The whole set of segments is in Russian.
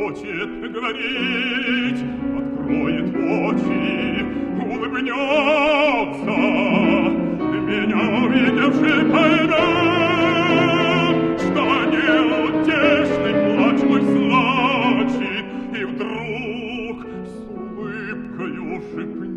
хочет говорить, откроет очи, улыбнется, меня увидевший поймет, что неутешный плач мой значит, и вдруг с улыбкою шепнет.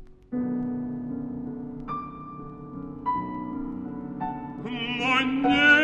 Но не